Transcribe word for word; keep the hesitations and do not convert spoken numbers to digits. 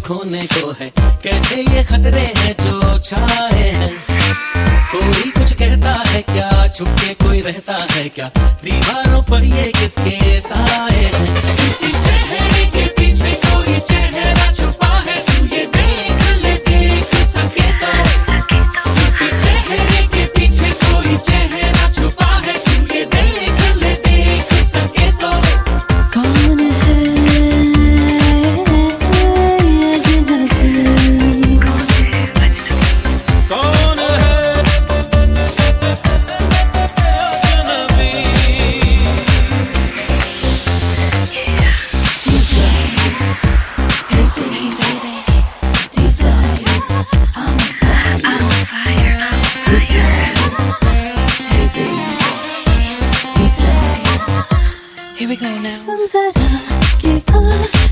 खोने को है, कैसे ये खतरे हैं जो छाए हैं। कोई कुछ कहता है क्या, छुपके कोई रहता है क्या, दीवारों पर ये किसके साए हैं। किसी चेहरे के पीछे कोई चेहरा छुपा है, तू ये देख ले देख सके तो। किसी चेहरे के पीछे कोई चेहरा छुपा है, तू ये देख ले देख सके तो। कौन है Here we go now.